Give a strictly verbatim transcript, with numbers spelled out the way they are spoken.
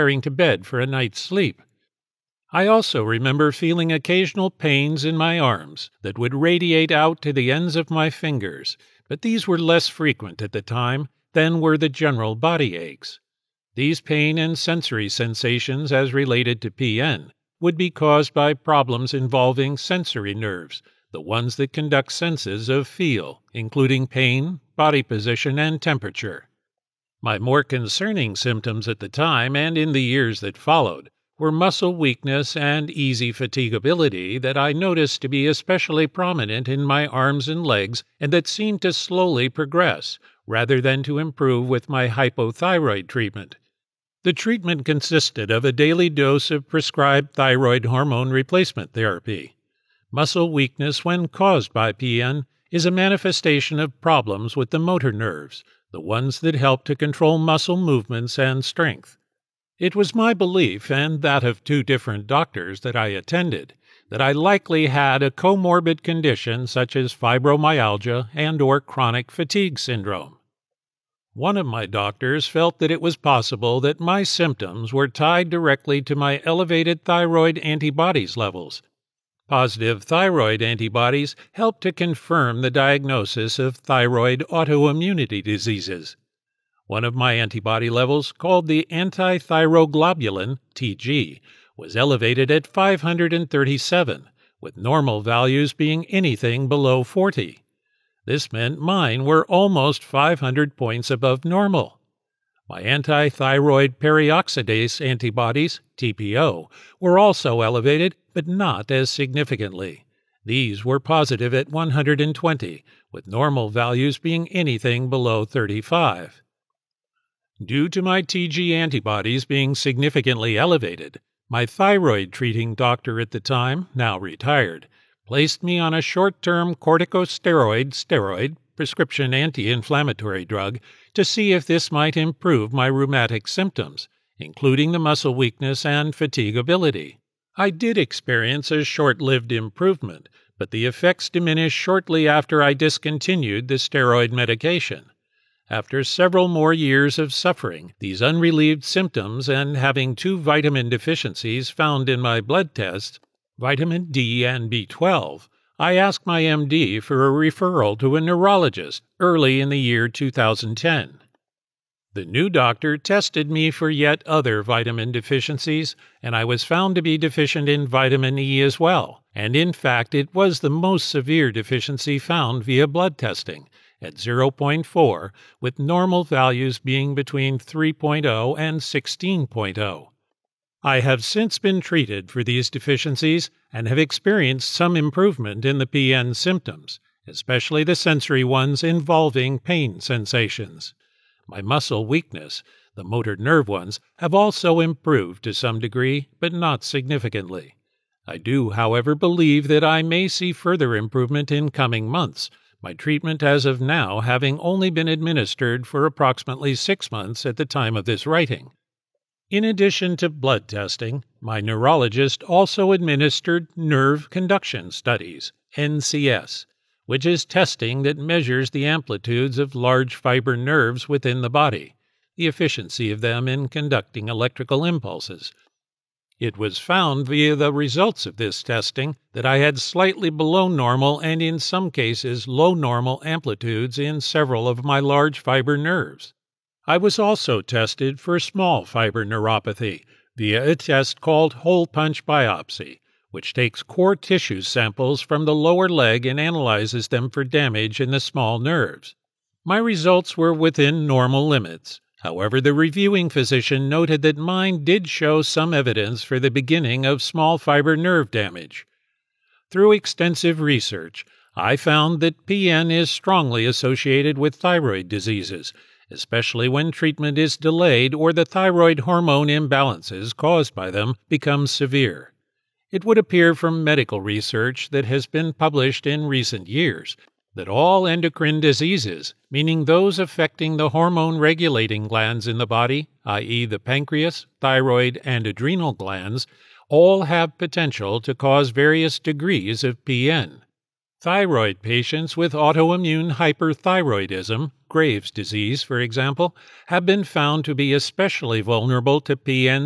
preparing to bed for a night's sleep. I also remember feeling occasional pains in my arms that would radiate out to the ends of my fingers, but these were less frequent at the time than were the general body aches. These pain and sensory sensations as related to P N would be caused by problems involving sensory nerves, the ones that conduct senses of feel, including pain, body position, and temperature. My more concerning symptoms at the time and in the years that followed were muscle weakness and easy fatigability that I noticed to be especially prominent in my arms and legs and that seemed to slowly progress rather than to improve with my hypothyroid treatment. The treatment consisted of a daily dose of prescribed thyroid hormone replacement therapy. Muscle weakness when caused by P N is a manifestation of problems with the motor nerves, the ones that help to control muscle movements and strength. It was my belief, and that of two different doctors that I attended, that I likely had a comorbid condition such as fibromyalgia and or chronic fatigue syndrome. One of my doctors felt that it was possible that my symptoms were tied directly to my elevated thyroid antibodies levels. Positive thyroid antibodies help to confirm the diagnosis of thyroid autoimmunity diseases. One of my antibody levels, called the antithyroglobulin, T G, was elevated at five hundred thirty-seven, with normal values being anything below forty. This meant mine were almost five hundred points above normal. My antithyroid perioxidase antibodies, T P O, were also elevated, but not as significantly. These were positive at one hundred twenty, with normal values being anything below thirty-five. Due to my T G antibodies being significantly elevated, my thyroid treating doctor at the time, now retired, placed me on a short-term corticosteroid steroid prescription anti-inflammatory drug to see if this might improve my rheumatic symptoms, including the muscle weakness and fatigability. I did experience a short-lived improvement, but the effects diminished shortly after I discontinued the steroid medication. After several more years of suffering these unrelieved symptoms and having two vitamin deficiencies found in my blood tests, vitamin D and B twelve, I asked my M D for a referral to a neurologist early in the year two thousand ten. The new doctor tested me for yet other vitamin deficiencies, and I was found to be deficient in vitamin E as well, and in fact it was the most severe deficiency found via blood testing, at zero point four, with normal values being between three point zero and sixteen point zero. I have since been treated for these deficiencies and have experienced some improvement in the P N symptoms, especially the sensory ones involving pain sensations. My muscle weakness, the motor nerve ones, have also improved to some degree, but not significantly. I do, however, believe that I may see further improvement in coming months, my treatment as of now having only been administered for approximately six months at the time of this writing. In addition to blood testing, my neurologist also administered nerve conduction studies, N C S, which is testing that measures the amplitudes of large fiber nerves within the body, the efficiency of them in conducting electrical impulses. It was found via the results of this testing that I had slightly below normal and in some cases low normal amplitudes in several of my large fiber nerves. I was also tested for small fiber neuropathy via a test called hole punch biopsy, which takes core tissue samples from the lower leg and analyzes them for damage in the small nerves. My results were within normal limits. However, the reviewing physician noted that mine did show some evidence for the beginning of small fiber nerve damage. Through extensive research, I found that P N is strongly associated with thyroid diseases, especially when treatment is delayed or the thyroid hormone imbalances caused by them become severe. It would appear from medical research that has been published in recent years that all endocrine diseases, meaning those affecting the hormone-regulating glands in the body, that is the pancreas, thyroid, and adrenal glands, all have potential to cause various degrees of P N. Thyroid patients with autoimmune hyperthyroidism, Graves' disease, for example, have been found to be especially vulnerable to P N